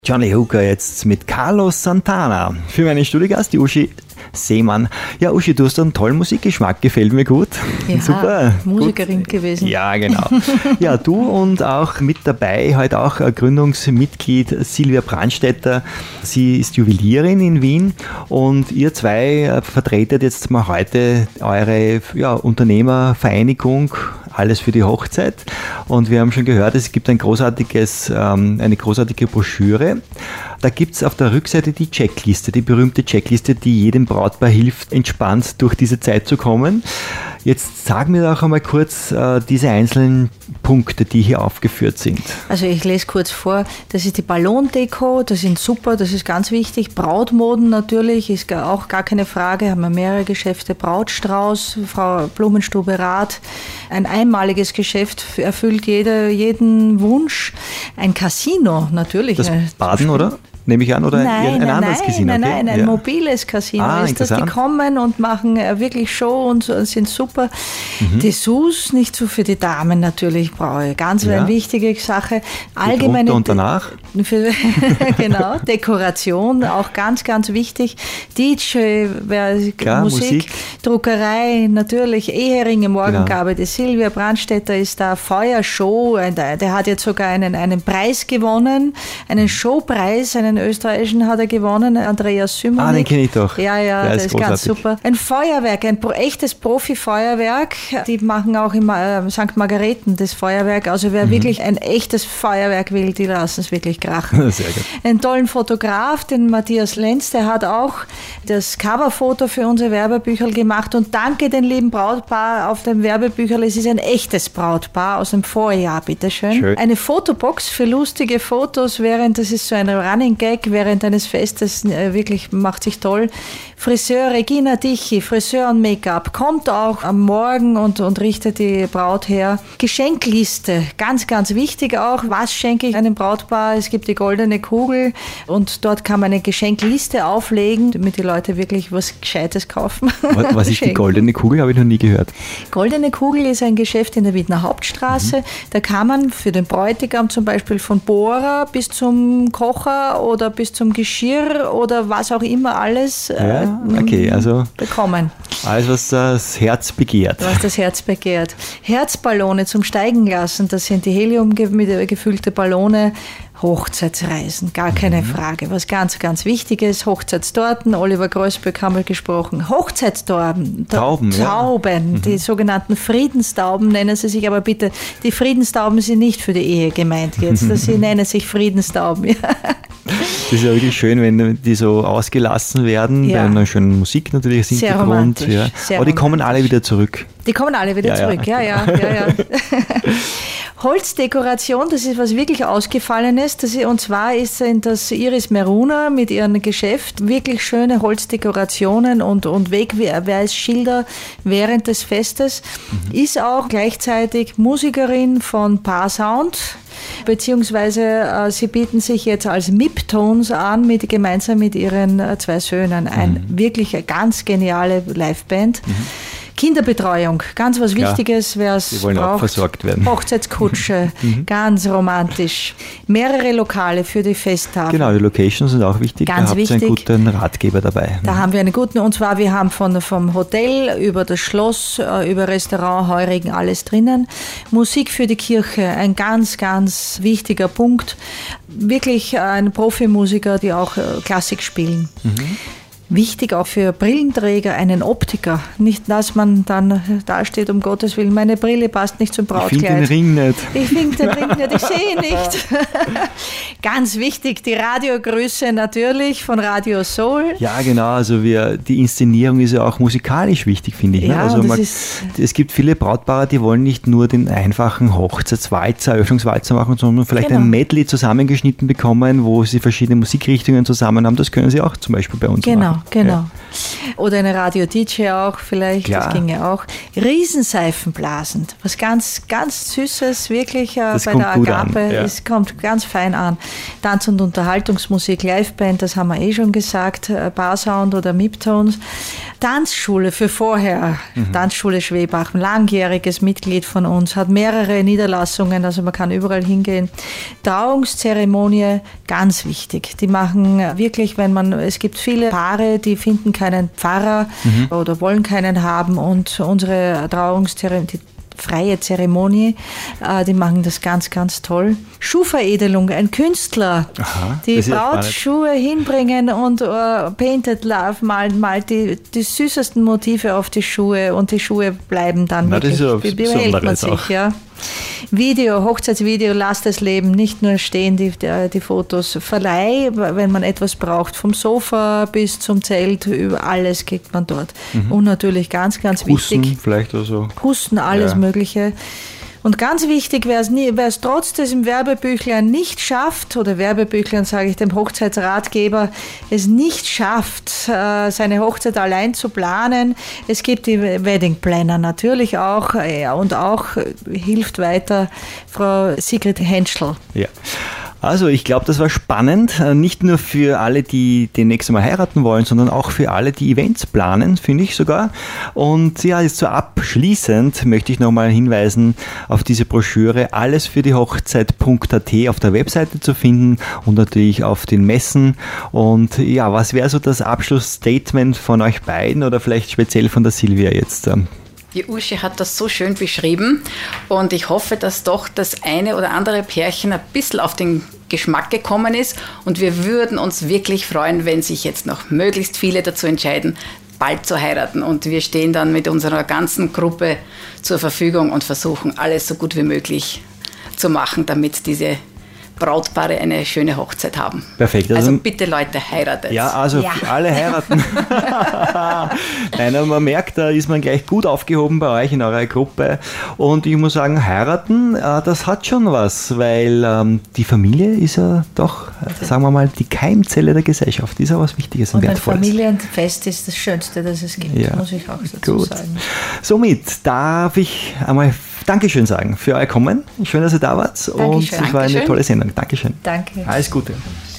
Johnny Hooker jetzt mit Carlos Santana. Für meinen Studiogast, die Uschi Seemann. Ja, Uschi, du hast einen tollen Musikgeschmack, gefällt mir gut. Ja, super. Musikerin gut gewesen. Ja, genau. Ja, du und auch mit dabei, heute auch Gründungsmitglied Silvia Brandstätter. Sie ist Juwelierin in Wien und ihr zwei vertretet jetzt mal heute eure Unternehmervereinigung, alles für die Hochzeit. Und wir haben schon gehört, es gibt eine großartige Broschüre. Da gibt es auf der Rückseite die Checkliste, die berühmte Checkliste, die jedem Brautpaar hilft, entspannt durch diese Zeit zu kommen. Jetzt sag mir doch einmal kurz diese einzelnen Punkte, die hier aufgeführt sind. Also ich lese kurz vor, das ist die Ballondeko, das sind super, das ist ganz wichtig. Brautmoden natürlich, ist auch gar keine Frage, haben wir mehrere Geschäfte. Brautstrauß, Frau Blumenstube Rath, ein einmaliges Geschäft, erfüllt jeden Wunsch. Ein Casino natürlich. Das Baden, oder? Nehme ich an, oder ein anderes Casino? Nein, ein mobiles Casino ist das. Die kommen und machen wirklich Show und sind super. Dessous, nicht so für die Damen natürlich, brauche ich. Ganz eine wichtige Sache. Allgemeine und danach? Genau, Dekoration, auch ganz, ganz wichtig. DJ, Musik, Druckerei, natürlich, Eheringe, Morgengabe, die Silvia Brandstätter ist da, Feuershow, der hat jetzt sogar einen Preis gewonnen, einen Showpreis, einen österreichischen hat er gewonnen, Andreas Sümmerlich. Ah, den kenne ich doch. Ja, der ist ganz super. Ein Feuerwerk, ein echtes Profi-Feuerwerk. Die machen auch im St. Margareten das Feuerwerk. Also wer wirklich ein echtes Feuerwerk will, die lassen es wirklich krachen. Sehr gut. Einen tollen Fotograf, den Matthias Lenz, der hat auch das Coverfoto für unsere Werbebücher gemacht. Und danke den lieben Brautpaar auf dem Werbebücherl. Es ist ein echtes Brautpaar aus dem Vorjahr, bitteschön. Schön. Eine Fotobox für lustige Fotos, das ist so ein Running Gag während eines Festes, wirklich macht sich toll. Friseur Regina Tichy, Friseur und Make-up, kommt auch am Morgen und richtet die Braut her. Geschenkliste, ganz, ganz wichtig auch. Was schenke ich einem Brautpaar? Es gibt die goldene Kugel und dort kann man eine Geschenkliste auflegen, damit die Leute wirklich was Gescheites kaufen. Was ist die goldene Kugel? Habe ich noch nie gehört. Goldene Kugel ist ein Geschäft in der Wiener Hauptstraße. Da kann man für den Bräutigam zum Beispiel von Bohrer bis zum Kocher oder bis zum Geschirr oder was auch immer alles bekommen. Alles, was das Herz begehrt. Was das Herz begehrt. Herzballone zum Steigen lassen, das sind die heliumgefüllte Ballone. Hochzeitsreisen, gar keine Frage. Was ganz, ganz wichtig ist, Hochzeitstorten, Oliver Großböck haben wir gesprochen. Hochzeitstauben, die sogenannten Friedenstauben nennen sie sich, aber bitte, die Friedenstauben sind nicht für die Ehe gemeint jetzt, sie nennen sich Friedenstauben. Ja. Das ist ja wirklich schön, wenn die so ausgelassen werden, bei einer schönen Musik natürlich im Hintergrund. Aber die kommen alle wieder zurück. Die kommen alle wieder zurück, ja. Holzdekoration, das ist was wirklich Ausgefallenes. Und zwar ist das Iris Meruna mit ihrem Geschäft wirklich schöne Holzdekorationen und Wegweisschilder während des Festes. Ist auch gleichzeitig Musikerin von Paar Sound. Beziehungsweise sie bieten sich jetzt als Miptones an, gemeinsam mit ihren zwei Söhnen. Wirklich eine ganz geniale Liveband. Kinderbetreuung, ganz was Wichtiges, wer es braucht. Die wollen auch versorgt werden. Hochzeitskutsche, ganz romantisch. Mehrere Lokale für die Festtafel. Genau, die Locations sind auch wichtig. Ganz da habt ihr einen guten Ratgeber dabei. Da haben wir einen guten, und zwar wir haben vom Hotel über das Schloss, über Restaurant, Heurigen, alles drinnen. Musik für die Kirche, ein ganz, ganz wichtiger Punkt. Wirklich ein Profimusiker, die auch Klassik spielen. Wichtig auch für Brillenträger, einen Optiker. Nicht, dass man dann da steht, um Gottes Willen, meine Brille passt nicht zum Brautkleid. Ich finde den Ring nicht. Ich sehe nicht. Ganz wichtig, die Radiogröße natürlich von Radio Soul. Ja, genau, also die Inszenierung ist ja auch musikalisch wichtig, finde ich. Ja, also es gibt viele Brautpaare, die wollen nicht nur den einfachen Hochzeitswalzer, Eröffnungswalzer machen, sondern vielleicht ein Medley zusammengeschnitten bekommen, wo sie verschiedene Musikrichtungen zusammen haben. Das können sie auch zum Beispiel bei uns machen. Genau. Ja. Oder eine Radio-DJ auch vielleicht, das ginge auch. Riesenseifenblasen, was ganz, ganz Süßes, wirklich bei der Agape, es kommt ganz fein an. Tanz- und Unterhaltungsmusik, Liveband, das haben wir schon gesagt, Barsound oder Miptones. Tanzschule für vorher. Tanzschule Schwebach, langjähriges Mitglied von uns, hat mehrere Niederlassungen, also man kann überall hingehen. Trauungszeremonie, ganz wichtig. Die machen wirklich, es gibt viele Paare, die finden keinen Pfarrer oder wollen keinen haben und unsere Trauungszeremonie, freie Zeremonie, die machen das ganz, ganz toll. Schuhveredelung, ein Künstler, die Brautschuhe hinbringen und Painted Love malt die süßesten Motive auf die Schuhe und die Schuhe bleiben dann wirklich, behält man sich, ja. Video, Hochzeitsvideo, lass das Leben, nicht nur stehen die Fotos. Verleih, wenn man etwas braucht, vom Sofa bis zum Zelt, über alles kriegt man dort. Und natürlich ganz, ganz Husten wichtig. Vielleicht oder so. Husten, alles Mögliche. Und ganz wichtig, wer es trotz des im Werbebüchlein nicht schafft, oder Werbebüchlein sage ich dem Hochzeitsratgeber, es nicht schafft, seine Hochzeit allein zu planen. Es gibt die Wedding Planner natürlich auch und auch hilft weiter Frau Sigrid Henschel. Ja. Also ich glaube, das war spannend, nicht nur für alle, die demnächst mal heiraten wollen, sondern auch für alle, die Events planen, finde ich sogar. Und ja, jetzt so abschließend möchte ich nochmal hinweisen auf diese Broschüre, alles für die Hochzeit.at auf der Webseite zu finden und natürlich auf den Messen. Und ja, was wäre so das Abschlussstatement von euch beiden oder vielleicht speziell von der Silvia jetzt? Die Uschi hat das so schön beschrieben und ich hoffe, dass doch das eine oder andere Pärchen ein bisschen auf den Geschmack gekommen ist und wir würden uns wirklich freuen, wenn sich jetzt noch möglichst viele dazu entscheiden, bald zu heiraten und wir stehen dann mit unserer ganzen Gruppe zur Verfügung und versuchen, alles so gut wie möglich zu machen, damit diese Brautpaare eine schöne Hochzeit haben. Perfekt. Also bitte Leute, heiratet. Ja, also alle heiraten. Nein, aber man merkt, da ist man gleich gut aufgehoben bei euch in eurer Gruppe. Und ich muss sagen, heiraten, das hat schon was, weil die Familie ist ja doch, sagen wir mal, die Keimzelle der Gesellschaft. Ist ja was Wichtiges und Wertvolles. Und ein Familienfest ist das Schönste, das es gibt, muss ich auch dazu sagen. Somit darf ich einmal Dankeschön sagen für euer Kommen. Schön, dass ihr da wart. Dankeschön. Und es war eine tolle Sendung. Dankeschön. Danke. Alles Gute.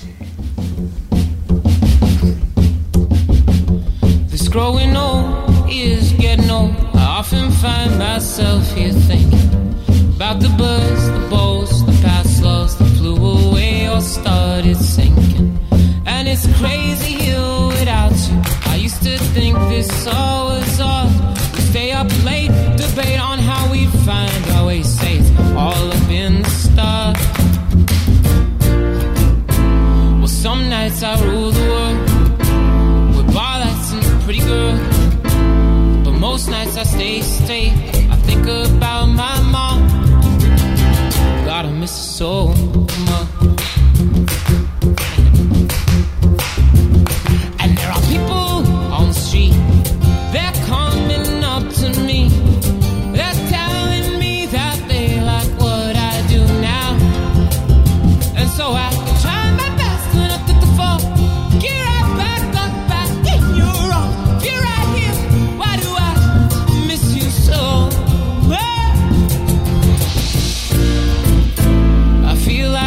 This growing old is getting old. I often find myself here thinking about the birds, the boats, the past loves that flew away or started sinking. And it's crazy here without you. I used to think this all was ours. We stay up late, debate on how we find our way. Say it's all up in the stars. Well, some nights I rule the world with barlights and a pretty girl. But most nights I stay straight. I think about my mom. God, I miss her so much. And there are people on the street. They're coming up to me. They're telling me that they like what I do now. And so I try my best when I took the fall. Get right back in your arms. You're right here. Why do I miss you so much? I feel like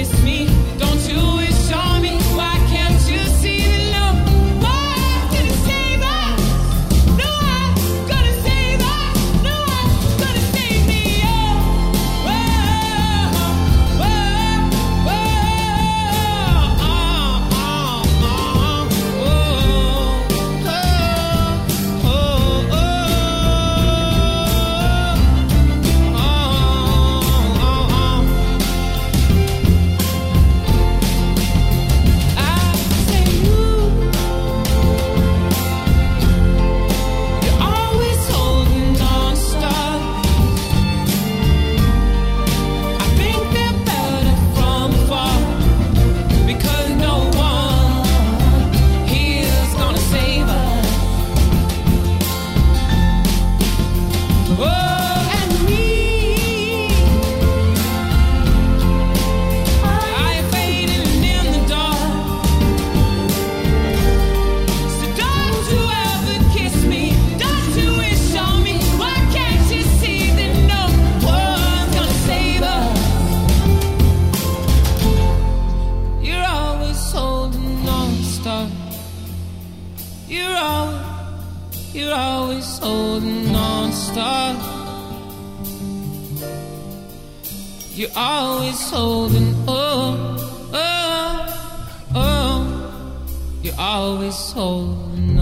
kiss me? Don't you wish on me? Why can't you see the love? What's gonna save us? No one's gonna save us. No one's gonna save me. Oh, whoa, whoa, whoa, You're always holding on, star. You're always holding, oh, oh, oh. You're always holding on.